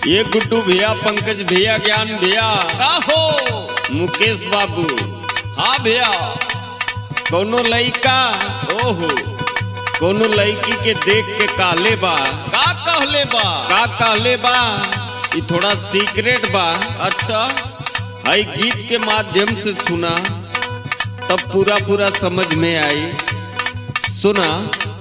ये गुड्डू भैया, पंकज भैया, ज्ञान भैया, का हो मुकेश बाबू। हाँ भैया। कोनो लइका ओहो कोनो लड़की के देख के कहले बा का कहले बा? का कहले बा ये थोड़ा सीक्रेट बा। अच्छा हई गीत के माध्यम से सुना तब पूरा समझ में आई। सुना।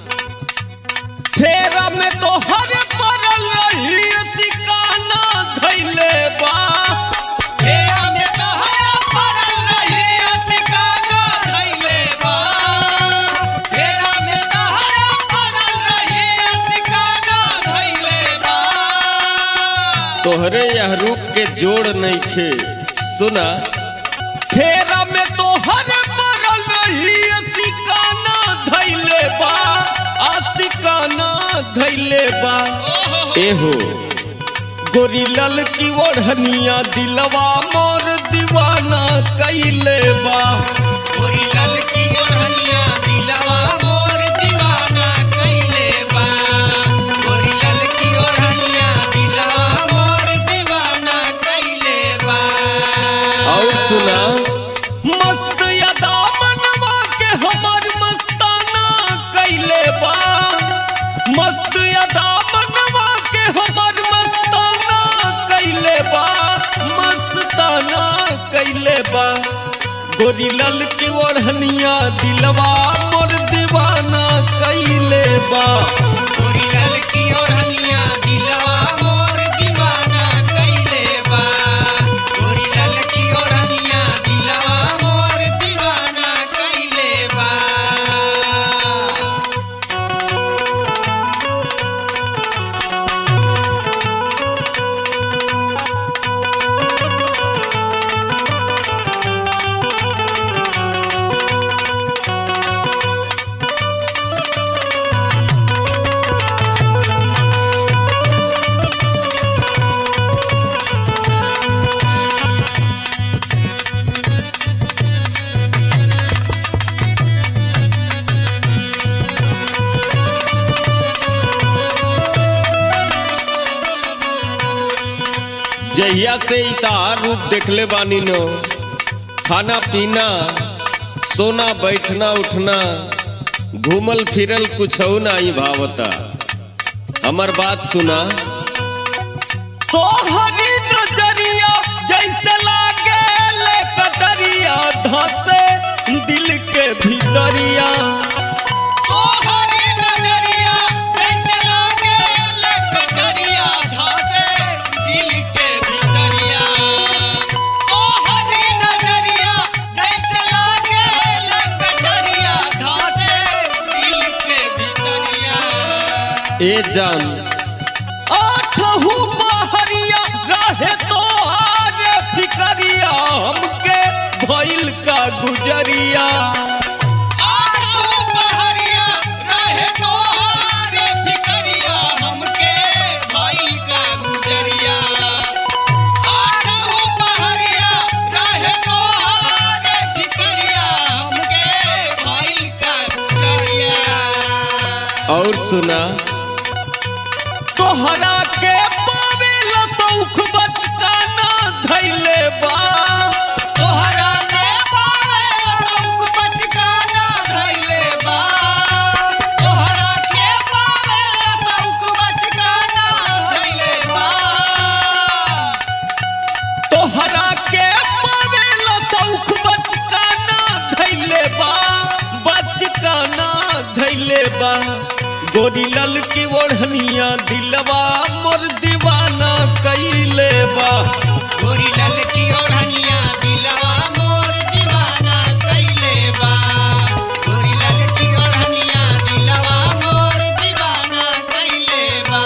फेरा में तो हर पड़ल रही सिकाना धैले बा। फेरा में तो हर पड़ल रही सिकाना धैले बा। फेरा में तो हर पड़ल रही सिकाना धैले बा। तोहरे यह रूप के जोड़ नहीं खे। सुना। फेरा में तो हर पड़ल रही सिकाना धैले बा। आशिकाना धैले बा। एहो गोरी लाल की ओढ़निया दिलवा मोर दीवाना कैले बा। गोरी लाल की ओढ़निया दिलवा मोर दीवाना कैले बा। गोरी लाल की ओढ़निया दिलवा मोर दीवाना कैले बा। और सुना। मस्त यादा मनवा के हमर मस्ताना कैले बा। मस्त यादा मनवा के हमर मस्ताना कैले बा। मस्ताना कैले बा। गोरी लाल की ओढ़निया दिलवा मोर दीवाना कैले बा। गोरी लाल की ओढ़निया दिलवा मोर दीवाना कैले बा। गोरी लाल की ओढ़निया दिलवा मोर दीवाना कैले बा। जहिया से इतार रूप देखले बानी नो, खाना पीना सोना बैठना उठना घूमल फिरल कुछ नहीं भावता। हमर बात सुना। तोहरी नजरिया जैसे लागे ले कटरिया धसे दिल के भीतरिया। तोहरी नजरिया जैसे लागे ले कटरिया धसे दिल के भीतरिया। तोहरी नजरिया जैसे लागे ले कटरिया धसे दिल के भीतरिया। ए जान आठहु पहरिया रहे तोहारे फिकरिया हमके भइल का गुजरिया। आठहु पहरिया रहे तोहारे फिकरिया हमके भइल का गुजरिया। आठहु पहरिया रहे तोहारे फिकरिया हमके भइल का गुजरिया। और सुना। तोहरा के पावेला सौख बचकाना धैले बा। तोहरा के पावेला सौख बचकाना धैले बा। तोहरा के पावेला सौख बचकाना धैले बा। तोहरा के पावेला सौख बचकाना धैले बा। बचकाना धैले बा। गोरी लाल की ओढ़निया दिलवा मोर दीवाना कैले बा। गोरी लाल की ओढ़निया दिलवा मोर दीवाना कैले बा। गोरी लाल की ओढ़निया दिलवा मोर दीवाना कैले बा।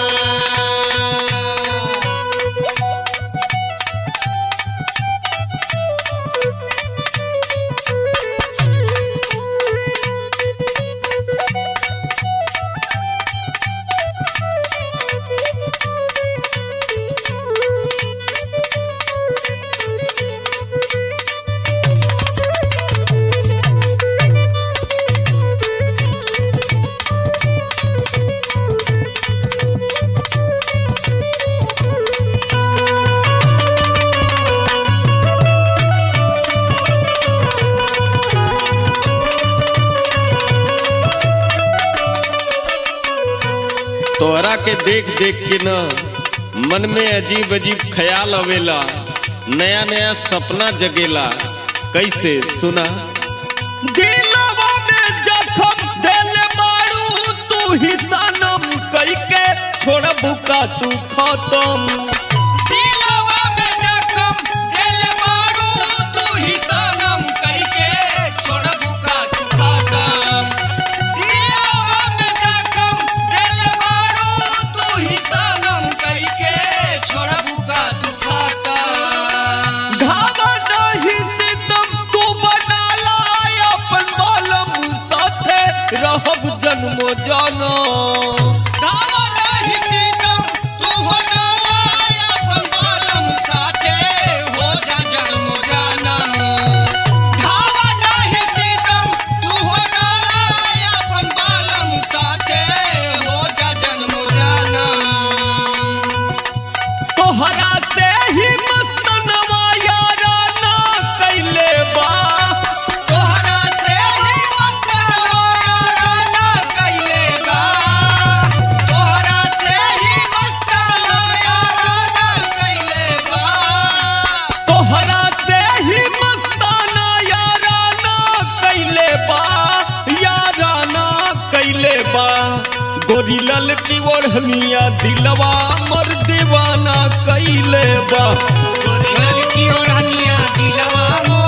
के देख देख के ना मन में अजीब अजीब ख्याल आवेला, नया नया सपना जगेला। कैसे सुना? दिलवा में जखम देले बारू तू ही सनम कई के छोड़बू का तू खत्म। दिलवा में जखम देले बारू तू ही सनम कई के छोड़बू का तू खत्म। दिलवा में जखम देले बारू तू ही सनम कई के छोड़बू का तू खत्म। घावा नहीं सितम तू बनाला अपन बालम साथे रहब जन्मो जनम। घावा नहीं सितम तू बनाला अपन बालम साथे हो जा जन्मो जनम। घावा नहीं सितम तू बनाला अपन बालम साथे हो जा जन्मो जनम। तोहरा से ही मस्तनवा यारा ना कैले बा। तोहरा से ही मस्तनवा यारा ना कैले बा। तोहरा से ही मस्तनवा यारा ना कैले बा। तोहरा से ही मस्ताना यारा ना कैले बा। यारा ना कैले बा। गोरी लल की ओढ़निया दिलवा मर दीवाना कैले बा। गोरी लल की ओढ़निया दिलवा